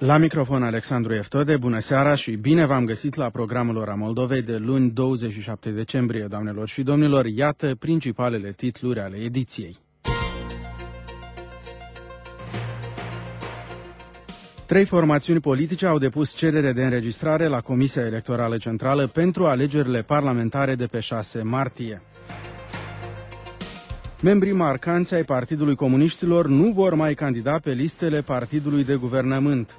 La microfon Alexandru Eftode, bună seara și bine v-am găsit la programul Ora Moldovei de luni 27 decembrie, doamnelor și domnilor. Iată principalele titluri ale ediției. 3 formațiuni politice au depus cerere de înregistrare la Comisia Electorală Centrală pentru alegerile parlamentare de pe 6 martie. Membrii marcanți ai Partidului Comuniștilor nu vor mai candida pe listele Partidului de Guvernământ.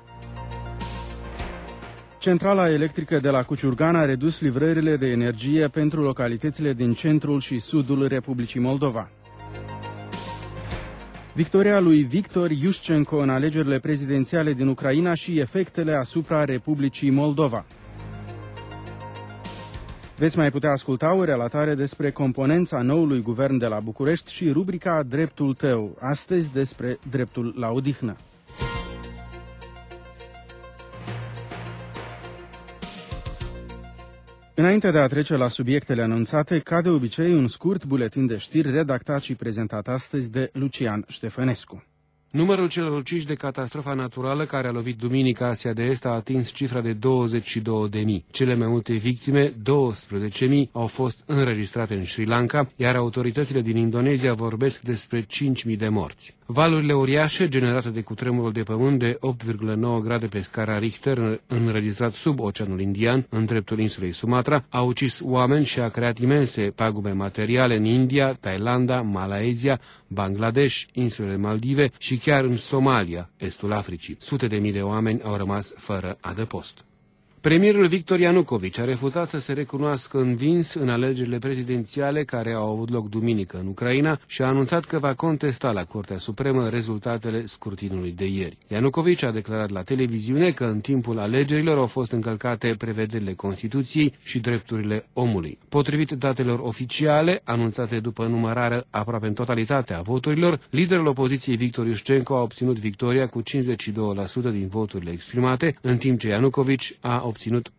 Centrala electrică de la Cuciurgan a redus livrările de energie pentru localitățile din centrul și sudul Republicii Moldova. Victoria lui Victor Iușcenko în alegerile prezidențiale din Ucraina și efectele asupra Republicii Moldova. Veți mai putea asculta o relatare despre componența noului guvern de la București și rubrica Dreptul tău, astăzi despre dreptul la odihnă. Înainte de a trece la subiectele anunțate, ca de obicei, un scurt buletin de știri redactat și prezentat astăzi de Lucian Ștefănescu. Numărul celor uciși de catastrofa naturală care a lovit duminică Asia de Est a atins cifra de 22.000. Cele mai multe victime, 12.000, au fost înregistrate în Sri Lanka, iar autoritățile din Indonezia vorbesc despre 5.000 de morți. Valurile uriașe generate de cutremurul de pământ de 8,9 grade pe scara Richter, înregistrat sub Oceanul Indian, în dreptul insulei Sumatra, a ucis oameni și a creat imense pagube materiale în India, Thailanda, Malaezia, Bangladesh, insulele Maldive și chiar în Somalia, estul Africii. Sute de mii de oameni au rămas fără adăpost. Premierul Victor Ianukovici a refuzat să se recunoască învins în alegerile prezidențiale care au avut loc duminică în Ucraina și a anunțat că va contesta la Curtea Supremă rezultatele scrutinului de ieri. Ianukovici a declarat la televiziune că în timpul alegerilor au fost încălcate prevederile Constituției și drepturile omului. Potrivit datelor oficiale, anunțate după numărarea aproape în totalitate a voturilor, liderul opoziției Victor Iușcenko a obținut victoria cu 52% din voturile exprimate, în timp ce Ianukovici a obținut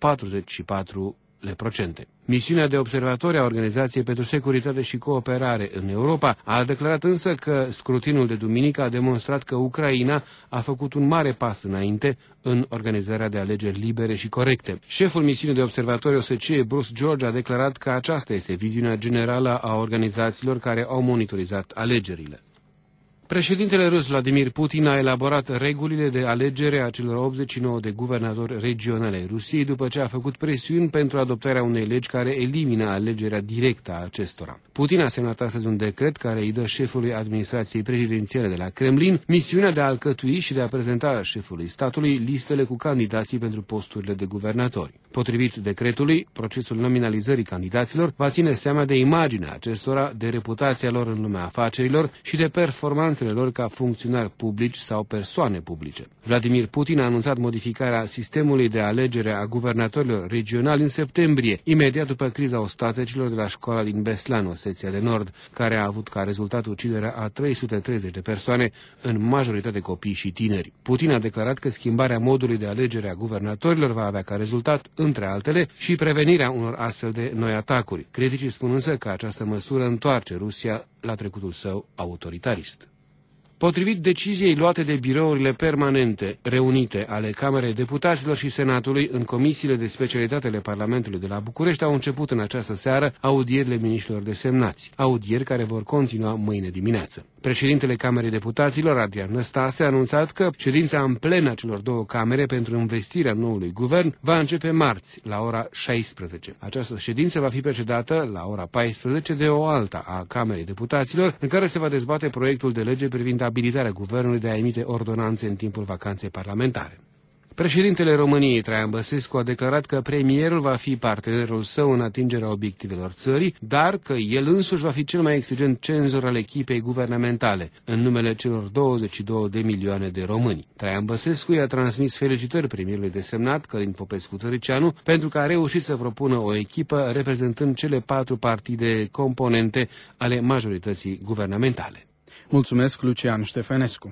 44%. Misiunea de observatori a Organizației pentru Securitate și Cooperare în Europa a declarat însă că scrutinul de duminică a demonstrat că Ucraina a făcut un mare pas înainte în organizarea de alegeri libere și corecte. Șeful misiunii de observatori OSCE, Bruce George, a declarat că aceasta este viziunea generală a organizațiilor care au monitorizat alegerile. Președintele rus Vladimir Putin a elaborat regulile de alegere a celor 89 de guvernatori regionale ai Rusiei după ce a făcut presiuni pentru adoptarea unei legi care elimină alegerea directă a acestora. Putin a semnat astăzi un decret care îi dă șefului administrației prezidențiale de la Kremlin misiunea de a alcătui și de a prezenta șefului statului listele cu candidații pentru posturile de guvernatori. Potrivit decretului, procesul nominalizării candidaților va ține seama de imaginea acestora, de reputația lor în lumea afacerilor și de performanțele lor ca funcționari publici sau persoane publice. Vladimir Putin a anunțat modificarea sistemului de alegere a guvernatorilor regionali în septembrie, imediat după criza ostatecilor de la școala din Beslan, Osetia de Nord, care a avut ca rezultat uciderea a 330 de persoane, în majoritate copii și tineri. Putin a declarat că schimbarea modului de alegere a guvernatorilor va avea ca rezultat, între altele, și prevenirea unor astfel de noi atacuri. Criticii spun însă că această măsură întoarce Rusia la trecutul său autoritarist. Potrivit deciziei luate de birourile permanente reunite ale Camerei Deputaților și Senatului în comisiile de specialitate ale Parlamentului de la București, au început în această seară audierile miniștrilor desemnați, audieri care vor continua mâine dimineață. Președintele Camerei Deputaților, Adrian Năstase, a anunțat că ședința în plen a celor două camere pentru învestirea noului guvern va începe marți, la ora 16. Această ședință va fi precedată, la ora 14, de o alta a Camerei Deputaților, în care se va dezbate proiectul de lege privind abilitarea guvernului de a emite ordonanțe în timpul vacanței parlamentare. Președintele României, Traian Băsescu, a declarat că premierul va fi partenerul său în atingerea obiectivelor țării, dar că el însuși va fi cel mai exigent cenzor al echipei guvernamentale, în numele celor 22 de milioane de români. Traian Băsescu i-a transmis felicitări premierului desemnat, Călin Popescu-Tăriceanu, pentru că a reușit să propună o echipă reprezentând cele 4 partide componente ale majorității guvernamentale. Mulțumesc, Lucian Ștefănescu.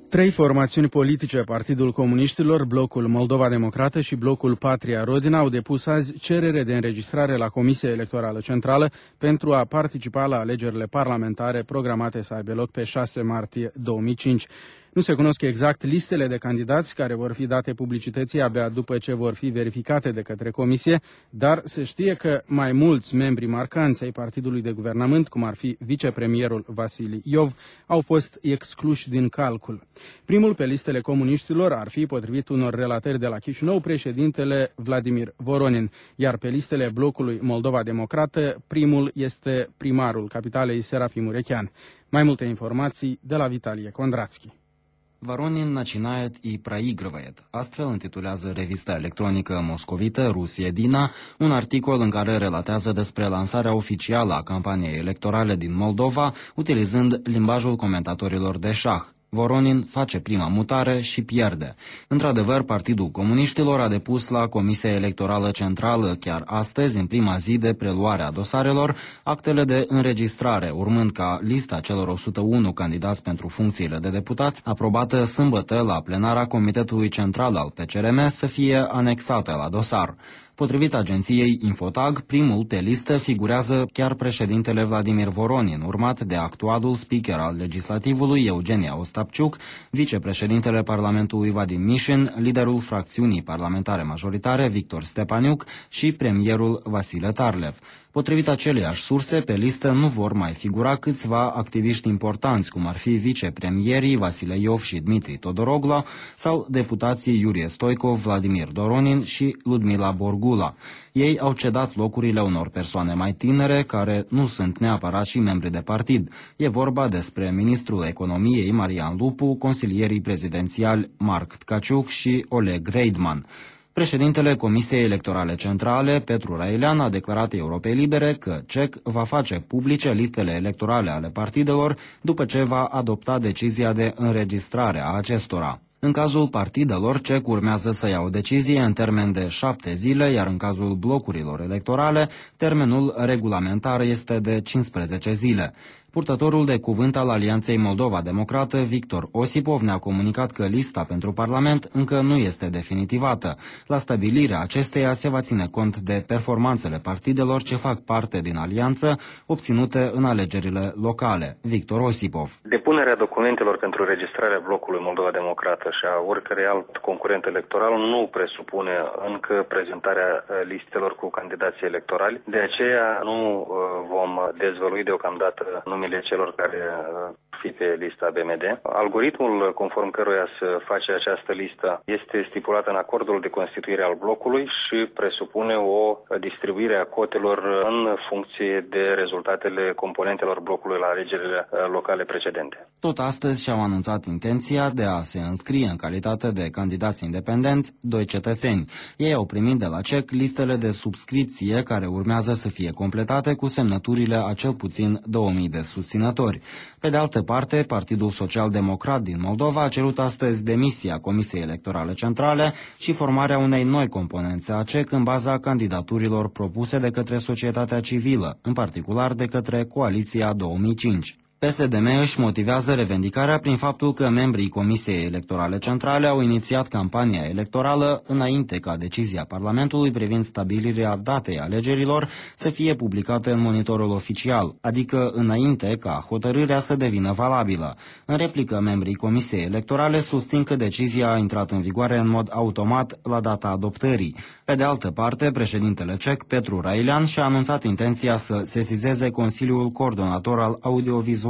Trei formațiuni politice, Partidul Comuniștilor, Blocul Moldova Democrată și Blocul Patria Rodina, au depus azi cerere de înregistrare la Comisia Electorală Centrală pentru a participa la alegerile parlamentare programate să aibă loc pe 6 martie 2005. Nu se cunosc exact listele de candidați care vor fi date publicității abia după ce vor fi verificate de către comisie, dar se știe că mai mulți membri marcanți ai partidului de guvernământ, cum ar fi vicepremierul Vasili Iov, au fost excluși din calcul. Primul pe listele comuniștilor ar fi, potrivit unor relatări de la Chișinău, președintele Vladimir Voronin, iar pe listele blocului Moldova Democrată, primul este primarul capitalei Serafim Urechean. Mai multe informații de la Vitalie Kondratsky. Voronin начинает и проигрывает. Astfel intitulează revista electronică moscovită Rusie Dina un articol în care relatează despre lansarea oficială a campaniei electorale din Moldova, utilizând limbajul comentatorilor de șah. Voronin face prima mutare și pierde. Într-adevăr, Partidul Comuniștilor a depus la Comisia Electorală Centrală chiar astăzi, în prima zi de preluare a dosarelor, actele de înregistrare, urmând ca lista celor 101 candidați pentru funcțiile de deputați, aprobată sâmbătă la plenara Comitetului Central al PCRM, să fie anexată la dosar. Potrivit agenției Infotag, primul pe listă figurează chiar președintele Vladimir Voronin, urmat de actualul speaker al legislativului Eugenia Ostapciuc, vicepreședintele Parlamentului Vadim Mișin, liderul fracțiunii parlamentare majoritare Victor Stepaniuc și premierul Vasile Tarlev. Potrivit aceleiași surse, pe listă nu vor mai figura câțiva activiști importanți, cum ar fi vicepremierii Vasile Iov și Dmitri Todorogla sau deputații Iurie Stoicov, Vladimir Doronin și Ludmila Borgula. Ei au cedat locurile unor persoane mai tinere, care nu sunt neapărat și membri de partid. E vorba despre ministrul economiei Marian Lupu, consilierii prezidențiali Marc Tkaciuc și Oleg Reidman. Președintele Comisiei Electorale Centrale, Petru Railean, a declarat Europei Libere că CEC va face publice listele electorale ale partidelor după ce va adopta decizia de înregistrare a acestora. În cazul partidelor, CEC urmează să ia o decizie în termen de 7 zile, iar în cazul blocurilor electorale, termenul regulamentar este de 15 zile. Purtătorul de cuvânt al Alianței Moldova Democrată, Victor Osipov, ne-a comunicat că lista pentru Parlament încă nu este definitivată. La stabilirea acesteia se va ține cont de performanțele partidelor ce fac parte din alianță, obținute în alegerile locale. Victor Osipov. Depunerea documentelor pentru registrarea blocului Moldova Democrată și a oricărui alt concurent electoral nu presupune încă prezentarea listelor cu candidații electorali. De aceea nu vom dezvălui deocamdată numele celor care fi pe lista BMD. Algoritmul conform căruia să face această listă este stipulat în acordul de constituire al blocului și presupune o distribuire a cotelor în funcție de rezultatele componentelor blocului la alegerile locale precedente. Tot astăzi și-au anunțat intenția de a se înscrie în calitate de candidați independenți 2 cetățeni. Ei au primit de la CEC listele de subscripție care urmează să fie completate cu semnăturile a cel puțin 2000 de susținători. Pe de altă parte, Partidul Social-Democrat din Moldova a cerut astăzi demisia Comisiei Electorale Centrale și formarea unei noi componențe a CEC în baza candidaturilor propuse de către societatea civilă, în particular de către Coaliția 2005. PSDM își motivează revendicarea prin faptul că membrii Comisiei Electorale Centrale au inițiat campania electorală înainte ca decizia Parlamentului privind stabilirea datei alegerilor să fie publicată în monitorul oficial, adică înainte ca hotărârea să devină valabilă. În replică, membrii Comisiei Electorale susțin că decizia a intrat în vigoare în mod automat la data adoptării. Pe de altă parte, președintele CEC, Petru Railean, și-a anunțat intenția să sesizeze Consiliul Coordonator al Audiovizualului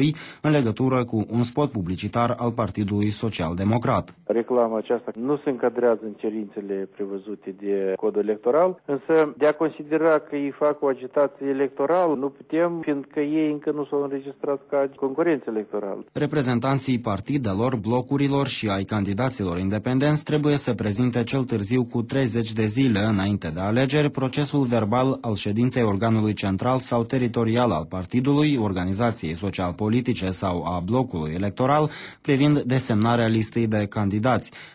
în legătură cu un spot publicitar al Partidului Social-Democrat. Reclama aceasta nu se încadrează în cerințele prevăzute de codul electoral, însă de a considera că ei fac o agitație electorală, nu putem, fiindcă ei încă nu s-au înregistrat ca concurenți electorali. Reprezentanții partidelor, blocurilor și ai candidaților independenți trebuie să prezinte cel târziu cu 30 de zile înainte de alegeri procesul verbal al ședinței organului central sau teritorial al partidului, organizației social-politice sau a blocului electoral privind desemnarea listei de candidați.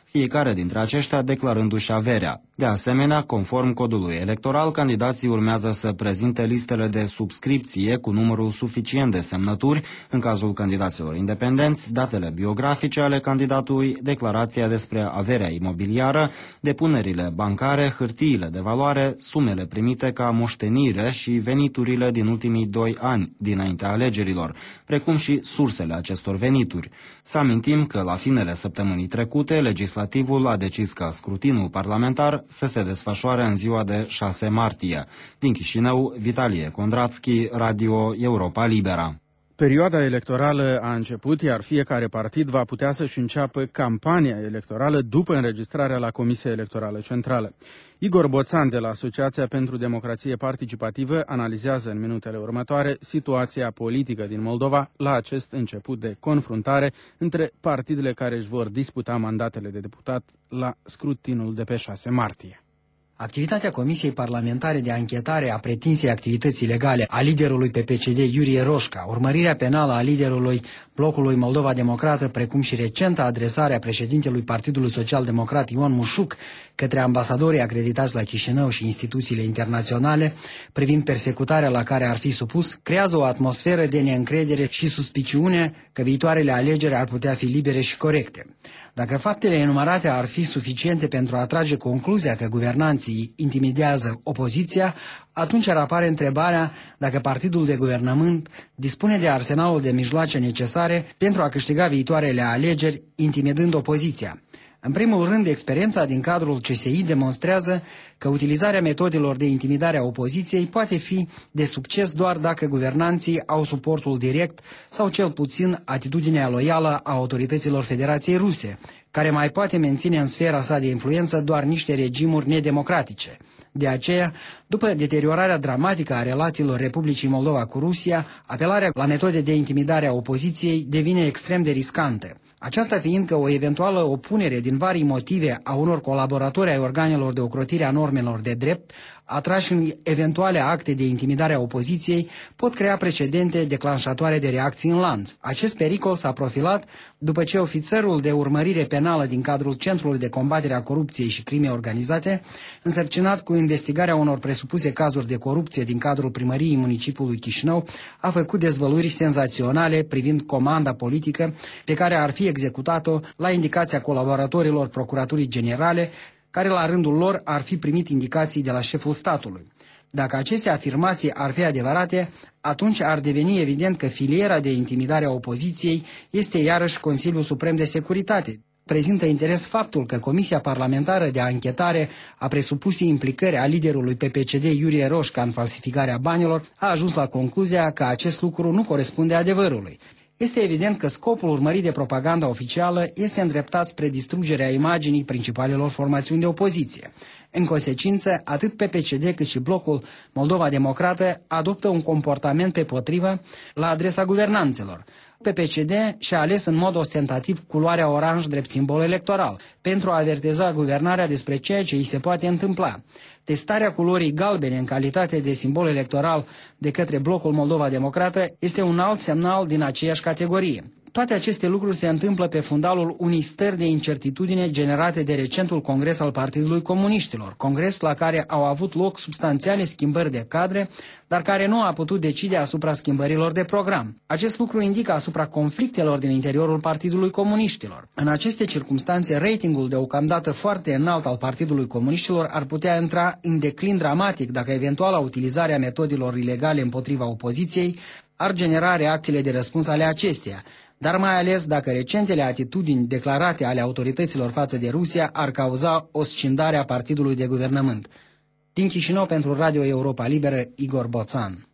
fiecare dintre aceștia declarându-și averea. De asemenea, conform codului electoral, candidații urmează să prezinte listele de subscripție cu numărul suficient de semnături, în cazul candidaților independenți, datele biografice ale candidatului, declarația despre averea imobiliară, depunerile bancare, hârtiile de valoare, sumele primite ca moștenire și veniturile din ultimii 2 ani dinaintea alegerilor, precum și sursele acestor venituri. Să amintim că la finele săptămânii trecute, legislativul a decis ca scrutinul parlamentar să se desfășoare în ziua de 6 martie. Din Chișinău, Vitalie Condrațchi, Radio Europa Libera. Perioada electorală a început, iar fiecare partid va putea să-și înceapă campania electorală după înregistrarea la Comisia Electorală Centrală. Igor Boțan de la Asociația pentru Democrație Participativă analizează în minutele următoare situația politică din Moldova la acest început de confruntare între partidele care își vor disputa mandatele de deputat la scrutinul de pe 6 martie. Activitatea Comisiei Parlamentare de Anchetare a pretinsei activități ilegale a liderului PPCD Iurie Roșca, urmărirea penală a liderului Blocului Moldova Democrată, precum și recenta adresare a președintelui Partidului Social-Democrat Ion Mușuc către ambasadorii acreditați la Chișinău și instituțiile internaționale privind persecutarea la care ar fi supus, creează o atmosferă de neîncredere și suspiciune că viitoarele alegeri ar putea fi libere și corecte. Dacă faptele enumerate ar fi suficiente pentru a trage concluzia că guvernanții intimidează opoziția, atunci ar apare întrebarea dacă partidul de guvernământ dispune de arsenalul de mijloace necesare pentru a câștiga viitoarele alegeri, intimidând opoziția. În primul rând, experiența din cadrul CSI demonstrează că utilizarea metodelor de intimidare a opoziției poate fi de succes doar dacă guvernanții au suportul direct sau cel puțin atitudinea loială a autorităților Federației Ruse, care mai poate menține în sfera sa de influență doar niște regimuri nedemocratice. De aceea, după deteriorarea dramatică a relațiilor Republicii Moldova cu Rusia, apelarea la metode de intimidare a opoziției devine extrem de riscantă. Aceasta fiind că o eventuală opunere din vari motive a unor colaboratori ai organelor de ocrotire a normelor de drept, atrași în eventuale acte de intimidare a opoziției, pot crea precedente declanșatoare de reacții în lanț. Acest pericol s-a profilat după ce ofițerul de urmărire penală din cadrul Centrului de Combatere a Corupției și Crime Organizate, însărcinat cu investigarea unor presupuse cazuri de corupție din cadrul primăriei municipiului Chișinău, a făcut dezvăluiri senzaționale privind comanda politică pe care ar fi executat-o la indicația colaboratorilor Procuraturii Generale, care la rândul lor ar fi primit indicații de la șeful statului. Dacă aceste afirmații ar fi adevărate, atunci ar deveni evident că filiera de intimidare a opoziției este iarăși Consiliul Suprem de Securitate. Prezintă interes faptul că Comisia Parlamentară de Anchetare a presupuse implicări a liderului PPCD Iurie Roșca în falsificarea banilor a ajuns la concluzia că acest lucru nu corespunde adevărului. Este evident că scopul urmărit de propaganda oficială este îndreptat spre distrugerea imaginii principalelor formațiuni de opoziție. În consecință, atât PPCD cât și Blocul Moldova Democrată adoptă un comportament pe potrivă la adresa guvernanțelor. PPCD și-a ales în mod ostentativ culoarea oranj drept simbol electoral, pentru a avertiza guvernarea despre ceea ce îi se poate întâmpla. Testarea culorii galbene în calitate de simbol electoral de către Blocul Moldova Democrată este un alt semnal din aceeași categorie. Toate aceste lucruri se întâmplă pe fundalul unei stări de incertitudine generate de recentul congres al Partidului Comuniștilor, congres la care au avut loc substanțiale schimbări de cadre, dar care nu a putut decide asupra schimbărilor de program. Acest lucru indică asupra conflictelor din interiorul Partidului Comuniștilor. În aceste circumstanțe, ratingul deocamdată foarte înalt al Partidului Comuniștilor ar putea intra în declin dramatic dacă eventuala utilizare a metodelor ilegale împotriva opoziției ar genera reacțiile de răspuns ale acesteia, dar mai ales dacă recentele atitudini declarate ale autorităților față de Rusia ar cauza o scindare a partidului de guvernământ. Din Chișinău pentru Radio Europa Liberă, Igor Boțan.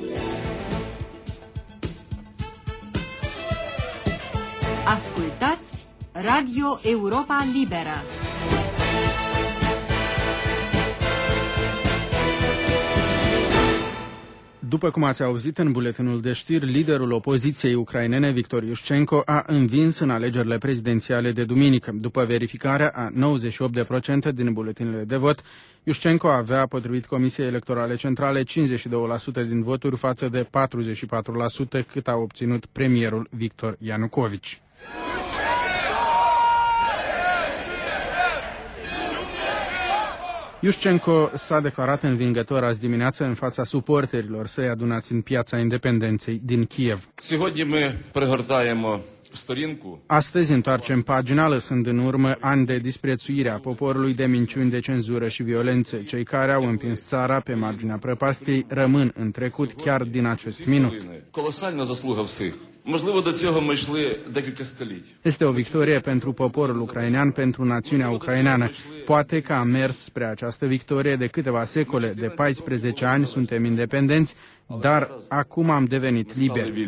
Ascultați Radio Europa Liberă. După cum ați auzit în buletinul de știri, liderul opoziției ucrainene, Victor Iușcenko, a învins în alegerile prezidențiale de duminică. După verificarea a 98% din buletinele de vot, Iușcenko avea, potrivit Comisiei Electorale Centrale, 52% din voturi față de 44% cât a obținut premierul Victor Ianucovici. Yushchenko s-a declarat învingător azi dimineață în fața suporterilor săi adunați în Piața Independenței din Kiev. Astăzi întoarcem pagina, lăsând în urmă ani de disprețuire a poporului, de minciuni, de cenzură și violențe. Cei care au împins țara pe marginea prăpastiei rămân în trecut chiar din acest minut. Este o victorie pentru poporul ucrainean, pentru națiunea ucraineană. Poate că am mers spre această victorie de câteva secole, de 14 ani suntem independenți, dar acum am devenit liberi.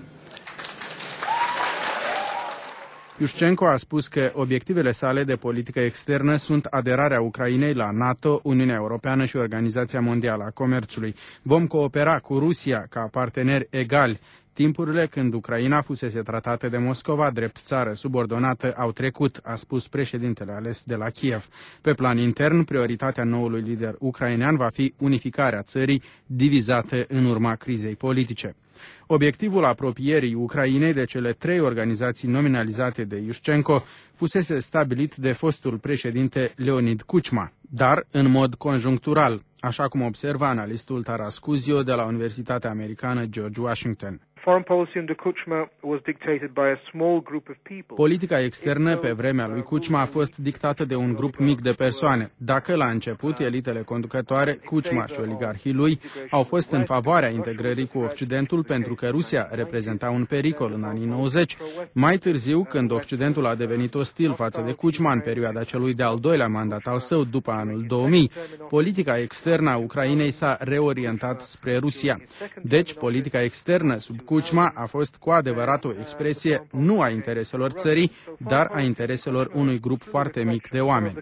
Yushchenko a spus că obiectivele sale de politică externă sunt aderarea Ucrainei la NATO, Uniunea Europeană și Organizația Mondială a Comerțului. Vom coopera cu Rusia ca parteneri egali. Timpurile când Ucraina fusese tratată de Moscova drept țară subordonată au trecut, a spus președintele ales de la Kiev. Pe plan intern, prioritatea noului lider ucrainean va fi unificarea țării divizate în urma crizei politice. Obiectivul apropierii Ucrainei de cele 3 organizații nominalizate de Yushchenko fusese stabilit de fostul președinte Leonid Kuchma, dar în mod conjunctural, așa cum observa analistul Taras Kuzio de la Universitatea Americană George Washington. Politica externă pe vremea lui Kuchma a fost dictată de un grup mic de persoane. Dacă la început elitele conducătoare, Kuchma și oligarhii lui, au fost în favoarea integrării cu Occidentul pentru că Rusia reprezenta un pericol în anii 90, mai târziu, când Occidentul a devenit ostil față de Kuchma în perioada celui de-al doilea mandat al său după anul 2000, politica externă a Ucrainei s-a reorientat spre Rusia. Deci, politica externă sub Kuchma a fost cu adevărat o expresie nu a intereselor țării, dar a intereselor unui grup foarte mic de oameni.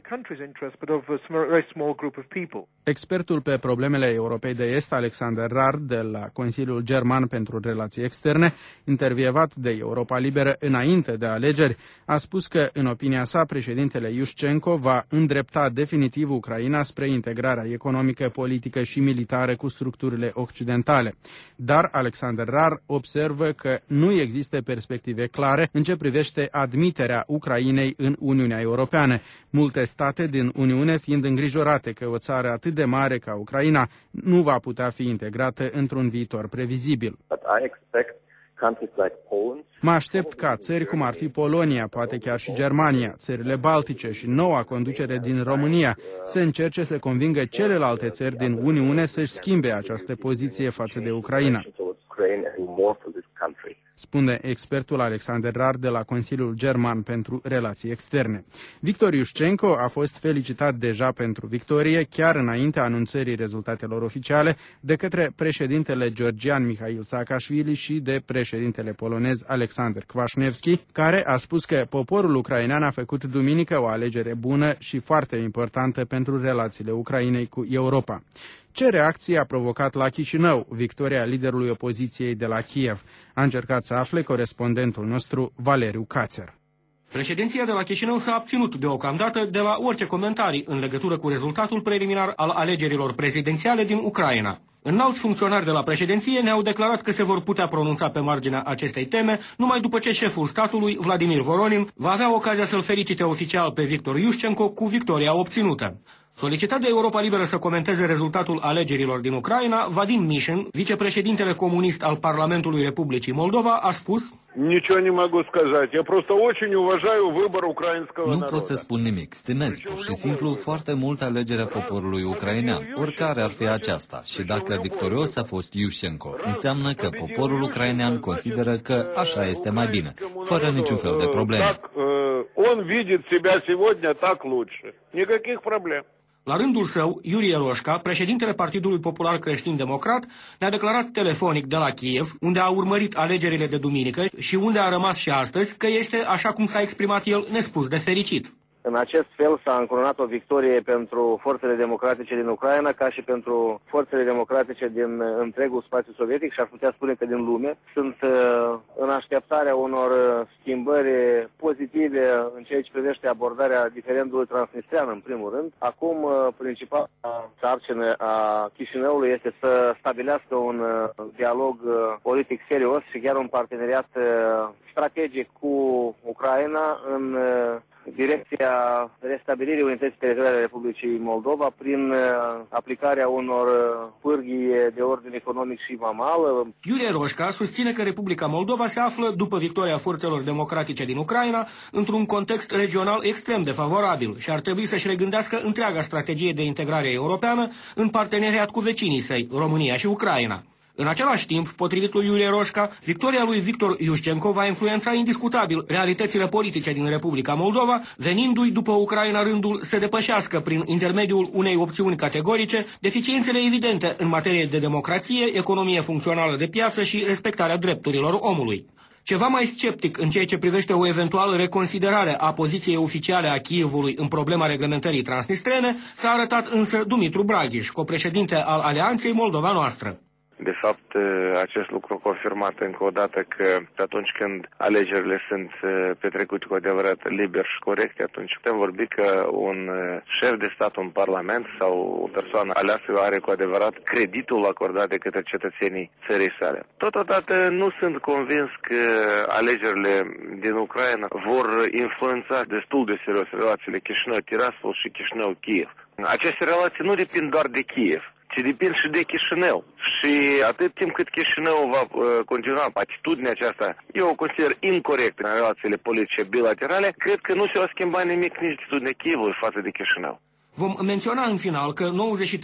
Expertul pe problemele Europei de Est, Alexander Rar, de la Consiliul German pentru Relații Externe, intervievat de Europa Liberă înainte de alegeri, a spus că, în opinia sa, președintele Yushchenko va îndrepta definitiv Ucraina spre integrarea economică, politică și militară cu structurile occidentale. Dar Alexander Rar observă că nu există perspective clare în ce privește admiterea Ucrainei în Uniunea Europeană, multe state din Uniune fiind îngrijorate că o țară atât de mare ca Ucraina nu va putea fi integrată într-un viitor previzibil. Mă aștept ca țări cum ar fi Polonia, poate chiar și Germania, țările Baltice și noua conducere din România să încerce să convingă celelalte țări din Uniune să-și schimbe această poziție față de Ucraina, spune expertul Alexander Rar de la Consiliul German pentru Relații Externe. Victor Yushchenko a fost felicitat deja pentru victorie, chiar înaintea anunțării rezultatelor oficiale, de către președintele georgian Mihail Saakashvili și de președintele polonez Alexander Kwaśniewski, care a spus că poporul ucrainean a făcut duminică o alegere bună și foarte importantă pentru relațiile Ucrainei cu Europa. Ce reacție a provocat la Chișinău victoria liderului opoziției de la Kiev? A încercat să afle corespondentul nostru Valeriu Cațer. Președinția de la Chișinău s-a abținut deocamdată de la orice comentarii în legătură cu rezultatul preliminar al alegerilor prezidențiale din Ucraina. Înalți funcționari de la președinție ne-au declarat că se vor putea pronunța pe marginea acestei teme numai după ce șeful statului, Vladimir Voronin, va avea ocazia să-l felicite oficial pe Victor Yushchenko cu victoria obținută. Solicitat de Europa Liberă să comenteze rezultatul alegerilor din Ucraina, Vadim Mishin, vicepreședintele comunist al Parlamentului Republicii Moldova, a spus: Nu pot să spun nimic. Stimez pur și simplu foarte mult alegerea poporului ucrainean, oricare ar fi aceasta. Și dacă victorios a fost Yushchenko, înseamnă că poporul ucrainean consideră că așa este mai bine, fără niciun fel de probleme. La rândul său, Iurie Roșca, președintele Partidului Popular Creștin-Democrat, ne-a declarat telefonic de la Kiev, unde a urmărit alegerile de duminică și unde a rămas și astăzi, că este, așa cum s-a exprimat el, nespus de fericit. În acest fel s-a încununat o victorie pentru forțele democratice din Ucraina, ca și pentru forțele democratice din întregul spațiu sovietic și ar putea spune că din lume. Sunt în așteptarea unor schimbări pozitive în ceea ce privește abordarea diferendului transnistrean, în primul rând. Acum, principala sarcină a Chișinăului este să stabilească un dialog politic serios și chiar un parteneriat strategic cu Ucraina în direcția restabilirii unității teritoriale a Republicii Moldova prin aplicarea unor pârghii de ordin economic și vamal. Iurie Roșca susține că Republica Moldova se află, după victoria forțelor democratice din Ucraina, într-un context regional extrem de favorabil și ar trebui să-și regândească întreaga strategie de integrare europeană în parteneriat cu vecinii săi, România și Ucraina. În același timp, potrivit lui Iurie Roșca, victoria lui Victor Iușcenco va influența indiscutabil realitățile politice din Republica Moldova, venindu-i după Ucraina rândul să depășească prin intermediul unei opțiuni categorice deficiențele evidente în materie de democrație, economie funcțională de piață și respectarea drepturilor omului. Ceva mai sceptic în ceea ce privește o eventuală reconsiderare a poziției oficiale a Kievului în problema reglementării transnistrene s-a arătat însă Dumitru Braghiș, copreședinte al Alianței Moldova Noastră. De fapt, acest lucru a confirmat încă o dată că atunci când alegerile sunt petrecute cu adevărat liber și corect, atunci putem vorbi că un șef de stat, un parlament sau o persoană aleasă are cu adevărat creditul acordat de către cetățenii țării sale. Totodată nu sunt convins că alegerile din Ucraina vor influența destul de serios relațiile Chișinău-Tiraspol și Chișinău-Kiev. Aceste relații nu depind doar de Kiev, ci depind și de Chișinău. Și atât timp cât Chișinău va continua atitudinea aceasta, eu o consider incorrectă în relațiile politice bilaterale, cred că nu se va schimba nimic nici atitudinea Kievului față de Chișinău. Vom menționa în final că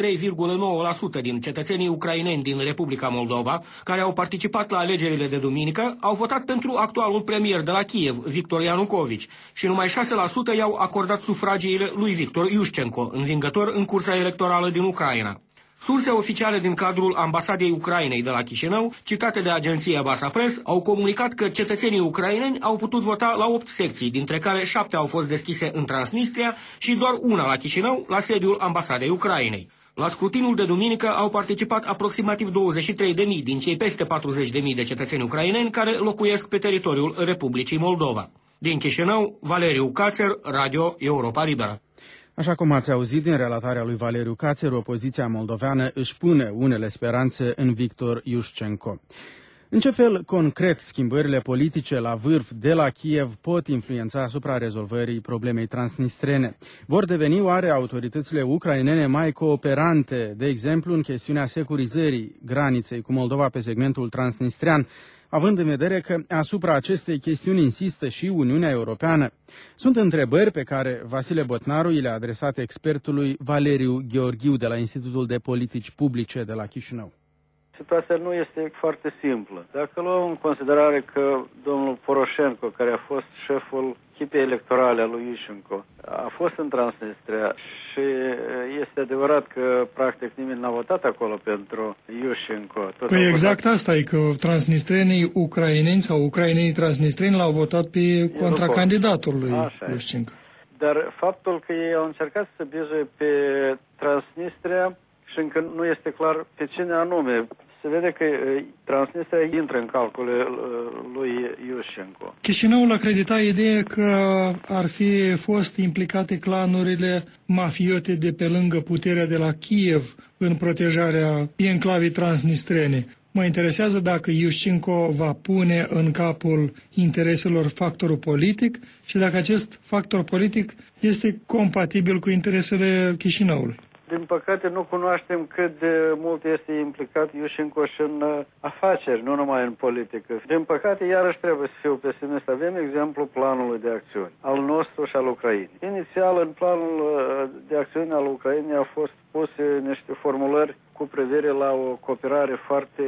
93,9% din cetățenii ucraineni din Republica Moldova, care au participat la alegerile de duminică, au votat pentru actualul premier de la Kiev, Victor Ianucovici, și numai 6% i-au acordat sufragiile lui Victor Iușcenco, învingător în cursa electorală din Ucraina. Surse oficiale din cadrul ambasadei Ucrainei de la Chișinău, citate de agenția Basa Press, au comunicat că cetățenii ucraineni au putut vota la 8 secții, dintre care 7 au fost deschise în Transnistria și doar una la Chișinău, la sediul ambasadei Ucrainei. La scrutinul de duminică au participat aproximativ 23.000 din cei peste 40.000 de cetățeni ucraineni care locuiesc pe teritoriul Republicii Moldova. Din Chișinău, Valeriu Cațer, Radio Europa Liberă. Așa cum ați auzit din relatarea lui Valeriu Cațer, opoziția moldoveană își pune unele speranțe în Victor Iușcenco. În ce fel concret schimbările politice la vârf de la Kiev pot influența asupra rezolvării problemei transnistrene? Vor deveni oare autoritățile ucrainene mai cooperante, de exemplu în chestiunea securizării graniței cu Moldova pe segmentul transnistrean, având în vedere că asupra acestei chestiuni insistă și Uniunea Europeană? Sunt întrebări pe care Vasile Botnaru le-a adresat expertului Valeriu Gheorghiu de la Institutul de Politici Publice de la Chișinău. Situația nu este foarte simplă. Dacă luăm în considerare că domnul Poroșenko, care a fost șeful echipei electorale a lui Iușcenco, a fost în Transnistria și este adevărat că practic nimeni n-a votat acolo pentru Iușcenco. Păi exact asta e, că transnistrenii ucraineni sau ucrainenii transnistreni l-au votat pe contracandidatul lui Iușcenco. Dar faptul că ei au încercat să bizuie pe Transnistria și încă nu este clar pe cine anume. Se vede că Transnistria intră în calculele lui Iușcenco. Chișinăul acredita ideea că ar fi fost implicate clanurile mafiote de pe lângă puterea de la Kiev în protejarea enclavei transnistrene. Mă interesează dacă Iușcenco va pune în capul intereselor factorul politic și dacă acest factor politic este compatibil cu interesele Chișinăului. Din păcate nu cunoaștem cât de mult este implicat Iușcenco și în afaceri, nu numai în politică. Din păcate, iarăși trebuie să fiu pesimist. Avem exemplu planului de acțiuni, al nostru și al Ucrainei. Inițial, în planul de acțiuni al Ucrainei au fost puse niște formulări cu privire la o cooperare foarte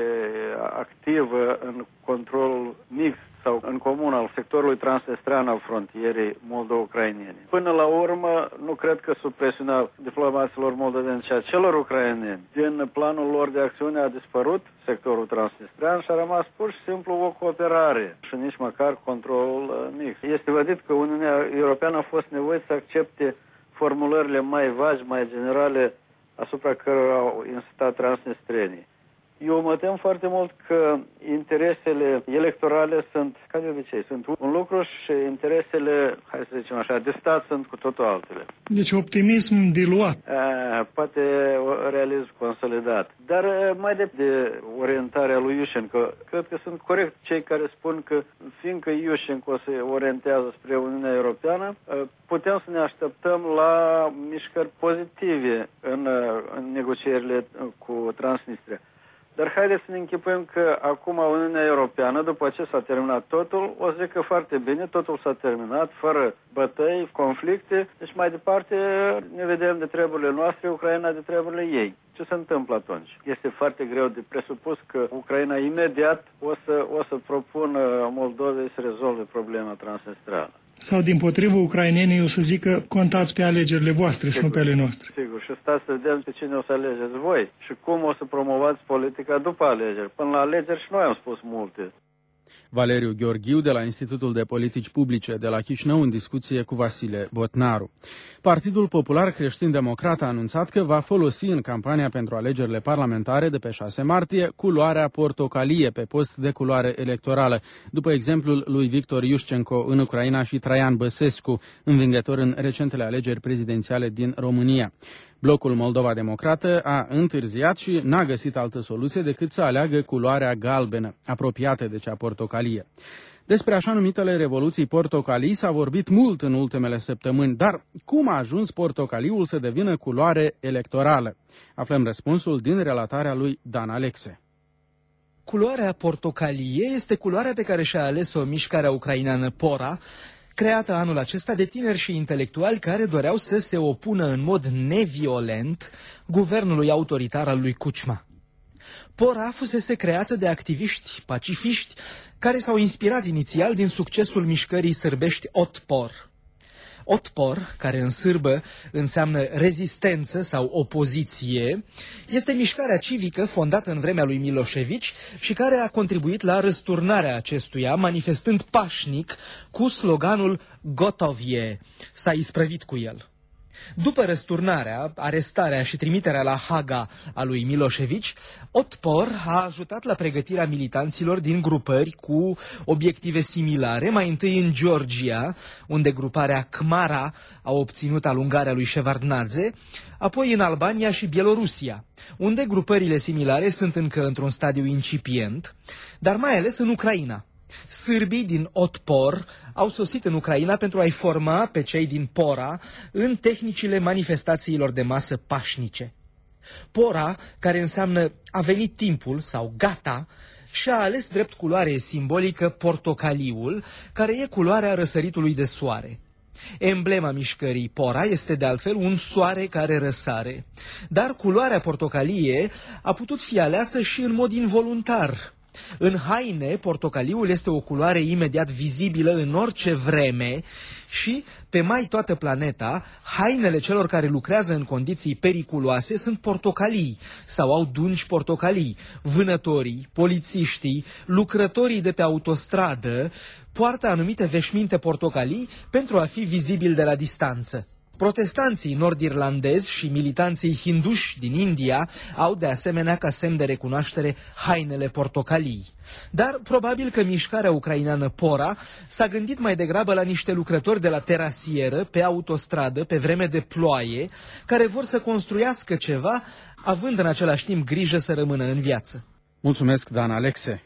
activă în controlul mixt sau în comun al sectorului transnistrean al frontierei moldo-ucrainene. Până la urmă, nu cred că sub presiunea diplomaților moldoveni și a celor ucraineni, din planul lor de acțiune a dispărut sectorul transnistrean și a rămas pur și simplu o cooperare și nici măcar controlul mixt. Este vădit că Uniunea Europeană a fost nevoită să accepte formulările mai vagi, mai generale asupra cărora au insistat transnistrenii. Eu mă tem foarte mult că interesele electorale sunt, ca de obicei, sunt un lucru și interesele, hai să zicem așa, de stat sunt cu totul altele. Deci optimism diluat. Poate poate realism consolidat. Dar mai de orientarea lui Iușenko, cred că sunt corect cei care spun că fiindcă Iușenko se orientează spre Uniunea Europeană, putem să ne așteptăm la mișcări pozitive în negocierile cu Transnistria. Dar haideți să ne închipuim că acum Uniunea Europeană, după ce s-a terminat totul, o să zică foarte bine, totul s-a terminat, fără bătăi, conflicte, deci mai departe ne vedem de treburile noastre, Ucraina de treburile ei. Ce se întâmplă atunci? Este foarte greu de presupus că Ucraina imediat o să propună Moldovei să rezolve problema transnistrală. Sau, dimpotrivă, ucrainenii o să zică, contați pe alegerile voastre și nu pe ale noastre. Sigur, și stați să vedem pe cine o să alegeți voi și cum o să promovați politica după alegeri. Până la alegeri și noi am spus multe. Valeriu Gheorghiu de la Institutul de Politici Publice de la Chișinău în discuție cu Vasile Botnaru. Partidul Popular Creștin-Democrat a anunțat că va folosi în campania pentru alegerile parlamentare de pe 6 martie culoarea portocalie pe post de culoare electorală, după exemplul lui Victor Iușcenco în Ucraina și Traian Băsescu, învingător în recentele alegeri prezidențiale din România. Blocul Moldova Democrată a întârziat și n-a găsit altă soluție decât să aleagă culoarea galbenă, apropiată de cea portocalie. Despre așa numitele revoluții portocalii s-a vorbit mult în ultimele săptămâni, dar cum a ajuns portocaliul să devină culoare electorală? Aflăm răspunsul din relatarea lui Dan Alexe. Culoarea portocalie este culoarea pe care și-a ales-o mișcarea ucraineană Pora, creată anul acesta de tineri și intelectuali care doreau să se opună în mod neviolent guvernului autoritar al lui Kuchma. Pora fusese creată de activiști pacifiști care s-au inspirat inițial din succesul mișcării sârbești Otpor. Otpor, care în sârbă înseamnă rezistență sau opoziție, este mișcarea civică fondată în vremea lui Milošević și care a contribuit la răsturnarea acestuia, manifestând pașnic cu sloganul Gotovie, s-a isprăvit cu el. După răsturnarea, arestarea și trimiterea la Haga a lui Milošević, Otpor a ajutat la pregătirea militanților din grupări cu obiective similare, mai întâi în Georgia, unde gruparea Khmara a obținut alungarea lui Shevardnadze, apoi în Albania și Bielorusia, unde grupările similare sunt încă într-un stadiu incipient, dar mai ales în Ucraina. Sârbii din Otpor au sosit în Ucraina pentru a-i forma pe cei din Pora în tehnicile manifestațiilor de masă pașnice. Pora, care înseamnă a venit timpul sau gata, și-a ales drept culoare simbolică portocaliul, care e culoarea răsăritului de soare. Emblema mișcării Pora este de altfel un soare care răsare, dar culoarea portocalie a putut fi aleasă și în mod involuntar. În haine, portocaliul este o culoare imediat vizibilă în orice vreme și, pe mai toată planeta, hainele celor care lucrează în condiții periculoase sunt portocalii sau au dungi portocalii. Vânătorii, polițiștii, lucrătorii de pe autostradă poartă anumite veșminte portocalii pentru a fi vizibili de la distanță. Protestanții nord-irlandezi și militanții hinduși din India au de asemenea ca semn de recunoaștere hainele portocalii. Dar probabil că mișcarea ucraineană Pora s-a gândit mai degrabă la niște lucrători de la terasieră, pe autostradă, pe vreme de ploaie, care vor să construiască ceva, având în același timp grijă să rămână în viață. Mulțumesc, Dan Alexe.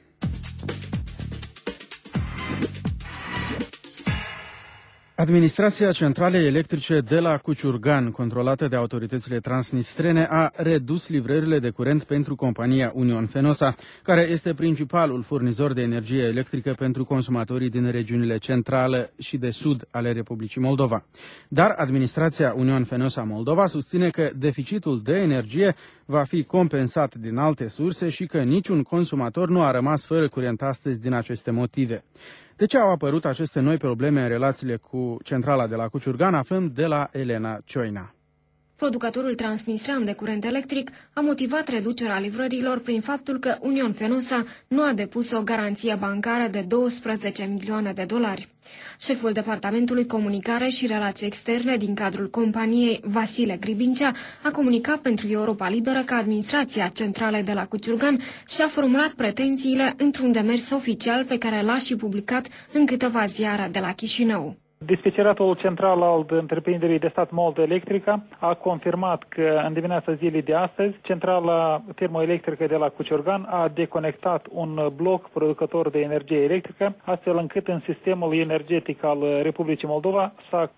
Administrația Centralei Electrice de la Cuciurgan, controlată de autoritățile transnistrene, a redus livrările de curent pentru compania Union Fenosa, care este principalul furnizor de energie electrică pentru consumatorii din regiunile centrală și de sud ale Republicii Moldova. Dar administrația Union Fenosa Moldova susține că deficitul de energie va fi compensat din alte surse și că niciun consumator nu a rămas fără curent astăzi din aceste motive. De ce au apărut aceste noi probleme în relațiile cu centrala de la Cuciurgan, aflăm de la Elena Cioina. Producătorul transnistrean de curent electric a motivat reducerea livrărilor prin faptul că Union Fenosa nu a depus o garanție bancară de 12 milioane de dolari. Șeful Departamentului Comunicare și Relații Externe din cadrul companiei, Vasile Gribincea, a comunicat pentru Europa Liberă că administrația centrală de la Cuciurgan și-a formulat pretențiile într-un demers oficial pe care l-a și publicat în câteva ziare de la Chișinău. Dispeceratul central al întreprinderii de stat Moldo Electrica a confirmat că în dimineața zilei de astăzi, centrala termoelectrică de la Cuciorgan a deconectat un bloc producător de energie electrică, astfel încât în sistemul energetic al Republicii Moldova s-a